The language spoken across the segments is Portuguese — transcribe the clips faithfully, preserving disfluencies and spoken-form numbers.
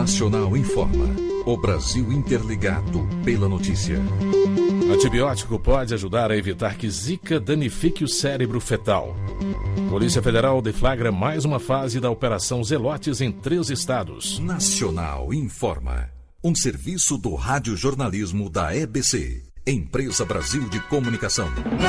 Nacional informa. O Brasil interligado pela notícia. Antibiótico pode ajudar a evitar que Zika danifique o cérebro fetal. Polícia Federal deflagra mais uma fase da Operação Zelotes em três estados. Nacional informa. Um serviço do radiojornalismo da E B C, Empresa Brasil de Comunicação.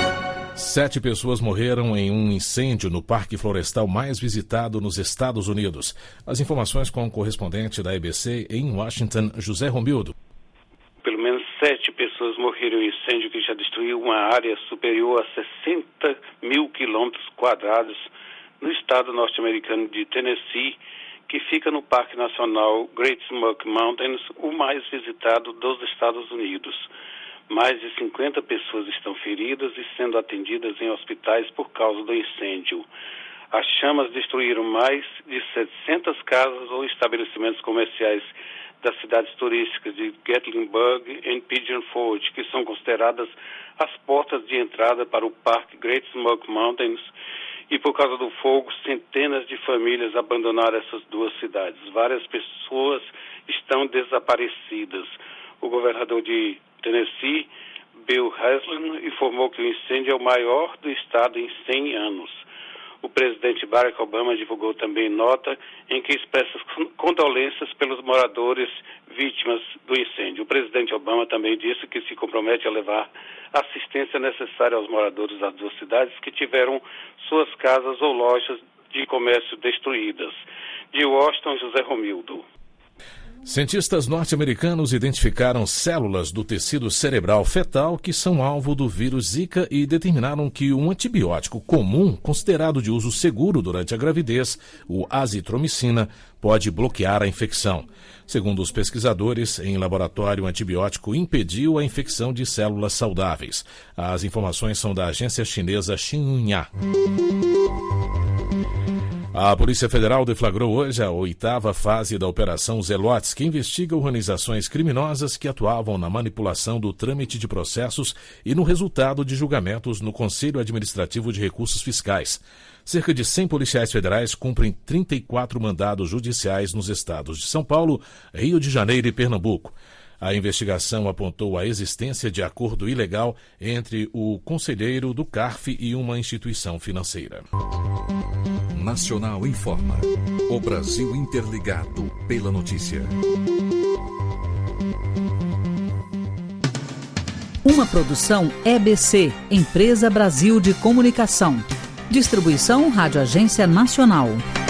Sete pessoas morreram em um incêndio no parque florestal mais visitado nos Estados Unidos. As informações com o correspondente da E B C em Washington, José Romildo. Pelo menos sete pessoas morreram em um incêndio que já destruiu uma área superior a sessenta mil quilômetros quadrados no estado norte-americano de Tennessee, que fica no Parque Nacional Great Smoky Mountains, o mais visitado dos Estados Unidos. Mais de cinquenta pessoas estão feridas e sendo atendidas em hospitais por causa do incêndio. As chamas destruíram mais de setecentas casas ou estabelecimentos comerciais das cidades turísticas de Gatlinburg e Pigeon Forge, que são consideradas as portas de entrada para o Parque Great Smoky Mountains. E por causa do fogo, centenas de famílias abandonaram essas duas cidades. Várias pessoas estão desaparecidas. O governador de Tennessee, Bill Haslam, informou que o incêndio é o maior do estado em cem anos. O presidente Barack Obama divulgou também nota em que expressa condolências pelos moradores vítimas do incêndio. O presidente Obama também disse que se compromete a levar a assistência necessária aos moradores das duas cidades que tiveram suas casas ou lojas de comércio destruídas. De Washington, José Romildo. Cientistas norte-americanos identificaram células do tecido cerebral fetal que são alvo do vírus Zika e determinaram que um antibiótico comum, considerado de uso seguro durante a gravidez, o azitromicina, pode bloquear a infecção. Segundo os pesquisadores, em laboratório, o antibiótico impediu a infecção de células saudáveis. As informações são da agência chinesa Xinhua. A Polícia Federal deflagrou hoje a oitava fase da Operação Zelotes, que investiga organizações criminosas que atuavam na manipulação do trâmite de processos e no resultado de julgamentos no Conselho Administrativo de Recursos Fiscais. Cerca de cem policiais federais cumprem trinta e quatro mandados judiciais nos estados de São Paulo, Rio de Janeiro e Pernambuco. A investigação apontou a existência de acordo ilegal entre o conselheiro do C A R F e uma instituição financeira. Nacional informa. O Brasil interligado pela notícia. Uma produção E B C, Empresa Brasil de Comunicação. Distribuição Rádio Agência Nacional.